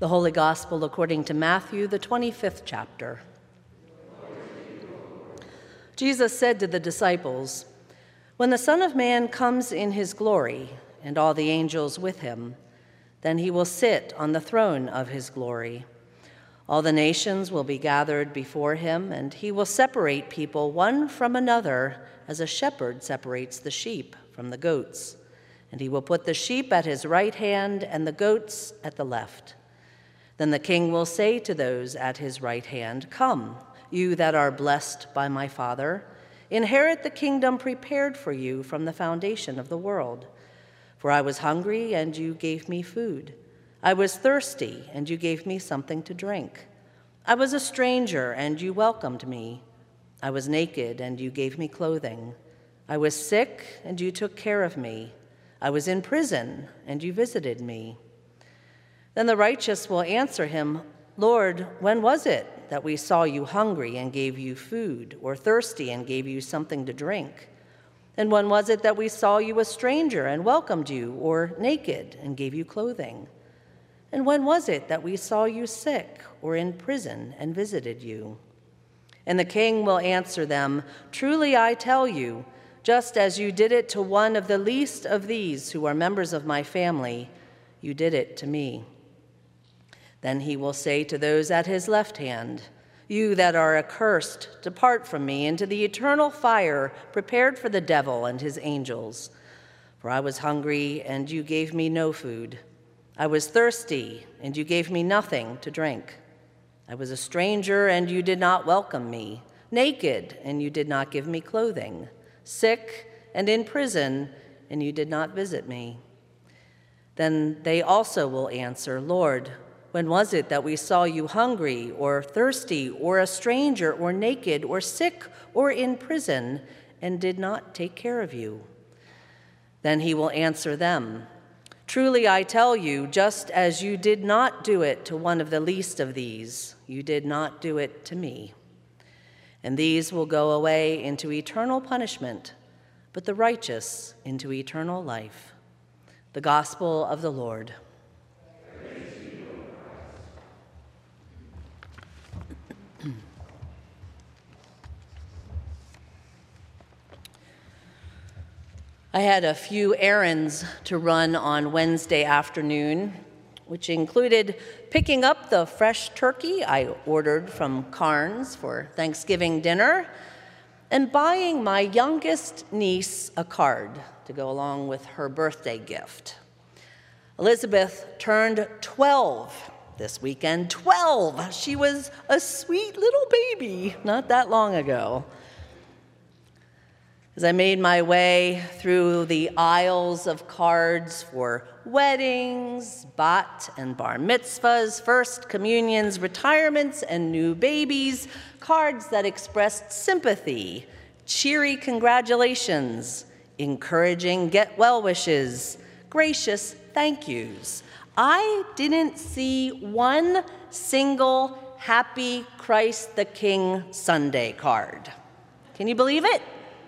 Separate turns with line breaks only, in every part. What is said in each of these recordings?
The Holy Gospel according to Matthew, the 25th chapter. Jesus said to the disciples, "When the Son of Man comes in his glory, and all the angels with him, then he will sit on the throne of his glory. All the nations will be gathered before him, and he will separate people one from another as a shepherd separates the sheep from the goats. And he will put the sheep at his right hand and the goats at the left. Then the king will say to those at his right hand, 'Come, you that are blessed by my Father, inherit the kingdom prepared for you from the foundation of the world. For I was hungry, and you gave me food. I was thirsty, and you gave me something to drink. I was a stranger, and you welcomed me. I was naked, and you gave me clothing. I was sick, and you took care of me. I was in prison, and you visited me.' Then the righteous will answer him, 'Lord, when was it that we saw you hungry and gave you food, or thirsty and gave you something to drink? And when was it that we saw you a stranger and welcomed you, or naked and gave you clothing? And when was it that we saw you sick or in prison and visited you?' And the king will answer them, 'Truly I tell you, just as you did it to one of the least of these who are members of my family, you did it to me.' Then he will say to those at his left hand, 'You that are accursed, depart from me into the eternal fire prepared for the devil and his angels. For I was hungry, and you gave me no food. I was thirsty, and you gave me nothing to drink. I was a stranger, and you did not welcome me, naked, and you did not give me clothing, sick and in prison, and you did not visit me.' Then they also will answer, 'Lord, when was it that we saw you hungry or thirsty or a stranger or naked or sick or in prison and did not take care of you?' Then he will answer them, 'Truly I tell you, just as you did not do it to one of the least of these, you did not do it to me.' And these will go away into eternal punishment, but the righteous into eternal life." The Gospel of the Lord. I had a few errands to run on Wednesday afternoon, which included picking up the fresh turkey I ordered from Carnes for Thanksgiving dinner and buying my youngest niece a card to go along with her birthday gift. Elizabeth turned 12 this weekend. 12! She was a sweet little baby not that long ago. As I made my way through the aisles of cards for weddings, bat and bar mitzvahs, first communions, retirements, and new babies, cards that expressed sympathy, cheery congratulations, encouraging get-well wishes, gracious thank yous, I didn't see one single Happy Christ the King Sunday card. Can you believe it?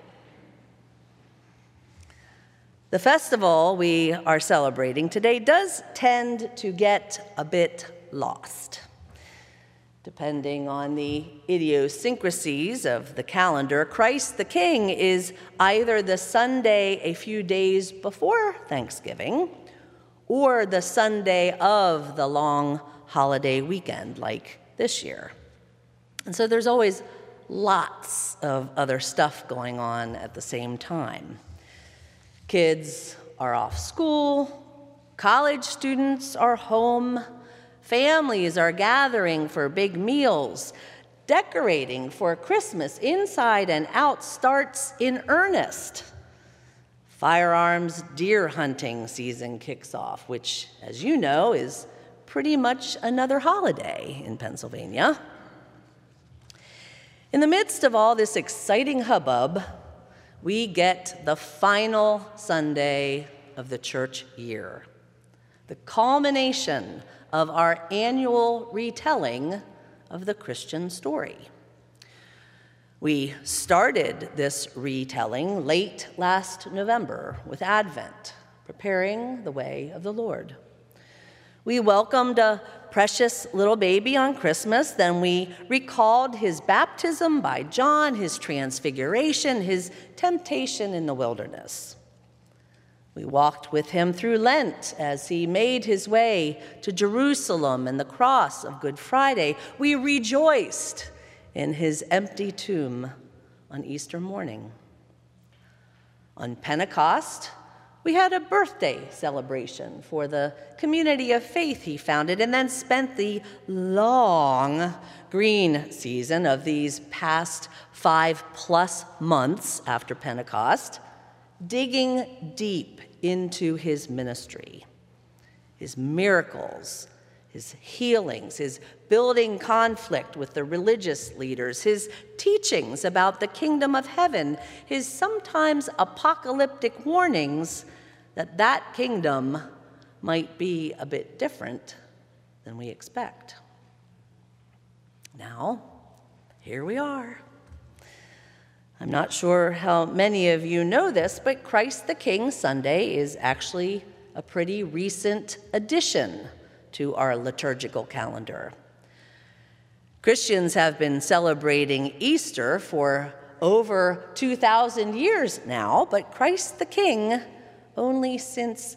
The festival we are celebrating today does tend to get a bit lost. Depending on the idiosyncrasies of the calendar, Christ the King is either the Sunday a few days before Thanksgiving or the Sunday of the long holiday weekend, like this year. And so there's always lots of other stuff going on at the same time. Kids are off school, college students are home, families are gathering for big meals, decorating for Christmas inside and out starts in earnest. Firearms deer hunting season kicks off, which, as you know, is pretty much another holiday in Pennsylvania. In the midst of all this exciting hubbub, we get the final Sunday of the church year, the culmination of our annual retelling of the Christian story. We started this retelling late last November with Advent, preparing the way of the Lord. We welcomed a precious little baby on Christmas, then we recalled his baptism by John, his transfiguration, his temptation in the wilderness. We walked with him through Lent as he made his way to Jerusalem and the cross of Good Friday. We rejoiced in his empty tomb on Easter morning. On Pentecost, we had a birthday celebration for the community of faith he founded, and then spent the long green season of these past 5+ months after Pentecost digging deep into his ministry, his miracles, his healings, his building conflict with the religious leaders, his teachings about the kingdom of heaven, his sometimes apocalyptic warnings that that kingdom might be a bit different than we expect. Now, here we are. I'm not sure how many of you know this, but Christ the King Sunday is actually a pretty recent addition to our liturgical calendar. Christians have been celebrating Easter for over 2,000 years now, but Christ the King only since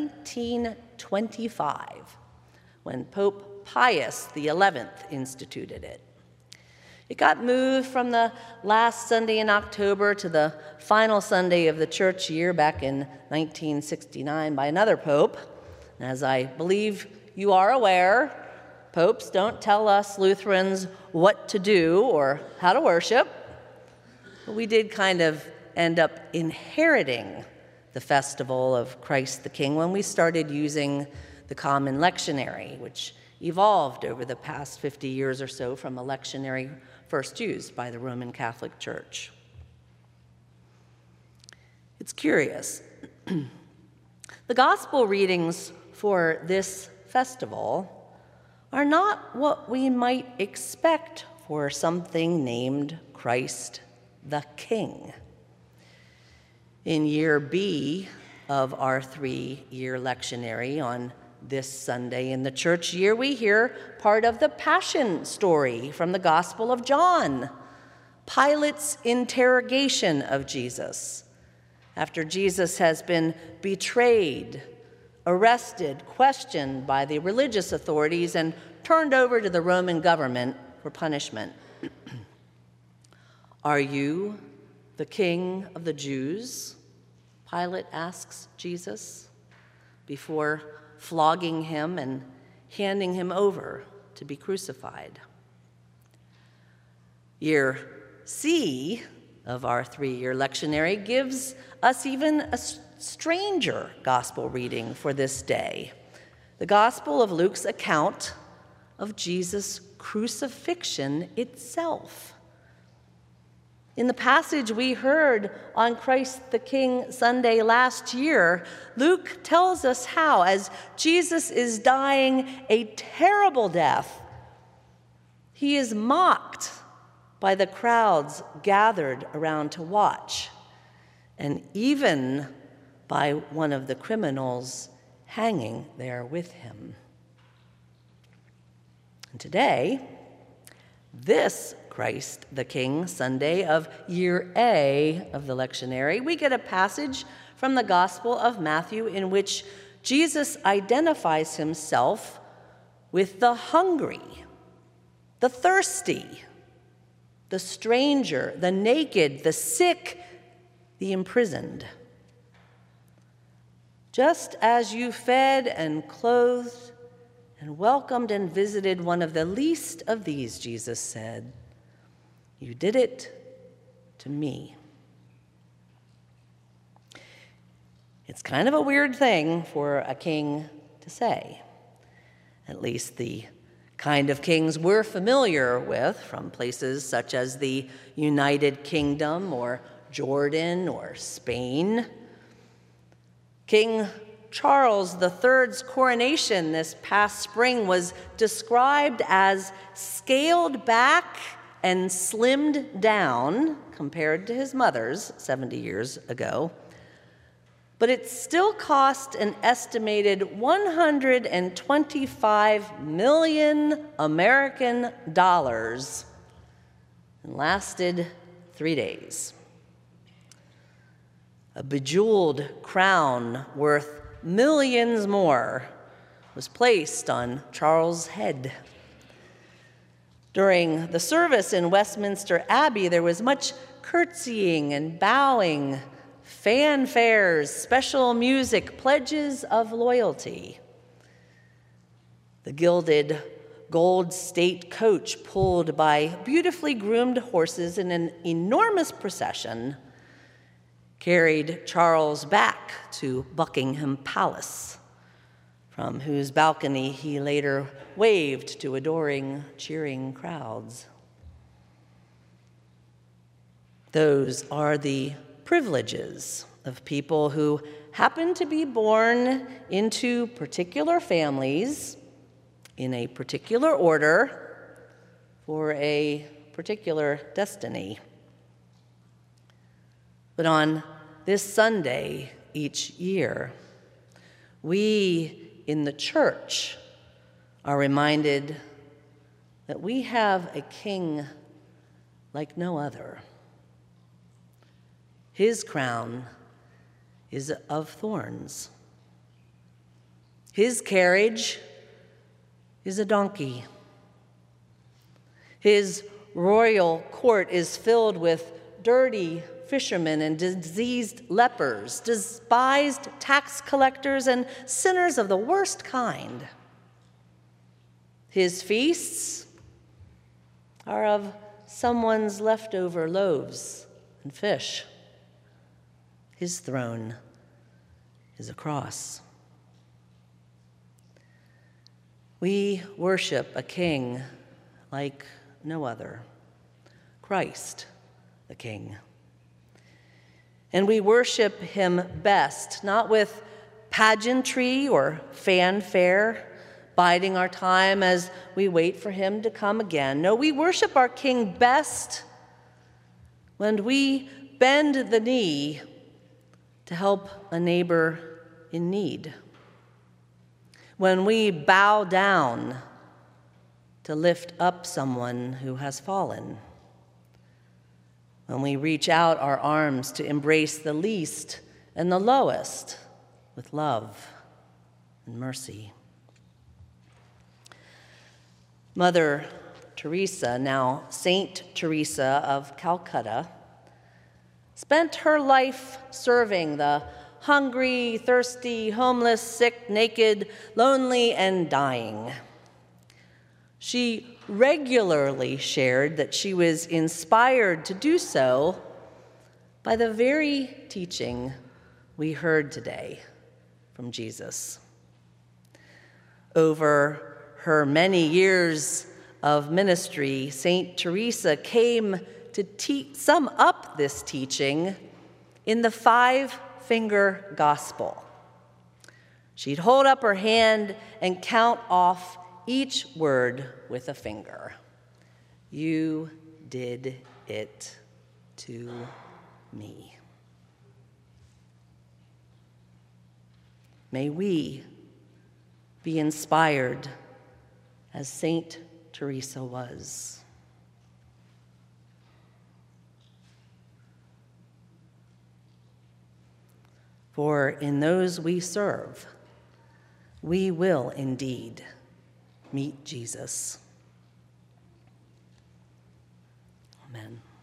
1925, when Pope Pius XI instituted it. It got moved from the last Sunday in October to the final Sunday of the church year back in 1969 by another pope. And as I believe you are aware, popes don't tell us Lutherans what to do or how to worship. But we did kind of end up inheriting the festival of Christ the King when we started using the common lectionary, which evolved over the past 50 years or so from a lectionary first used by the Roman Catholic Church. It's curious. The gospel readings for this festival are not what we might expect for something named Christ the King. In year B of our 3-year lectionary on this Sunday in the church year, we hear part of the Passion story from the Gospel of John, Pilate's interrogation of Jesus. After Jesus has been betrayed, arrested, questioned by the religious authorities, and turned over to the Roman government for punishment. "Are you the king of the Jews?" Pilate asks Jesus before flogging him and handing him over to be crucified. Year C of our 3-year lectionary gives us even a stranger gospel reading for this day, the Gospel of Luke's account of Jesus' crucifixion itself. In the passage we heard on Christ the King Sunday last year, Luke tells us how, as Jesus is dying a terrible death, he is mocked by the crowds gathered around to watch, and even by one of the criminals hanging there with him. And today, this Christ the King Sunday of year A of the lectionary, we get a passage from the Gospel of Matthew in which Jesus identifies himself with the hungry, the thirsty, the stranger, the naked, the sick, the imprisoned. Just as you fed and clothed and welcomed and visited one of the least of these, Jesus said, you did it to me. It's kind of a weird thing for a king to say, at least the kind of kings we're familiar with from places such as the United Kingdom or Jordan or Spain. King Charles III's coronation this past spring was described as scaled back and slimmed down compared to his mother's 70 years ago. but it still cost an estimated 125 million American dollars and lasted 3 days. A bejeweled crown worth millions more was placed on Charles' head. During the service in Westminster Abbey, there was much curtsying and bowing, fanfares, special music, pledges of loyalty. The gilded gold state coach, pulled by beautifully groomed horses in an enormous procession, carried Charles back to Buckingham Palace, from whose balcony he later waved to adoring, cheering crowds. Those are the privileges of people who happen to be born into particular families in a particular order for a particular destiny. But on this Sunday each year, we in the church are reminded that we have a king like no other. His crown is of thorns. His carriage is a donkey. His royal court is filled with dirty fishermen and diseased lepers, despised tax collectors, and sinners of the worst kind. His feasts are of someone's leftover loaves and fish. His throne is a cross. We worship a king like no other, Christ the King. And we worship him best, not with pageantry or fanfare, biding our time as we wait for him to come again. No, we worship our King best when we bend the knee to help a neighbor in need, when we bow down to lift up someone who has fallen, when we reach out our arms to embrace the least and the lowest with love and mercy. Mother Teresa, now Saint Teresa of Calcutta, spent her life serving the hungry, thirsty, homeless, sick, naked, lonely, and dying. She regularly shared that she was inspired to do so by the very teaching we heard today from Jesus. Over her many years of ministry, Saint Teresa came to sum up this teaching in the five-finger gospel. She'd hold up her hand and count off each word with a finger. You did it to me. May we be inspired as Saint Teresa was. For in those we serve, we will indeed meet Jesus. Amen.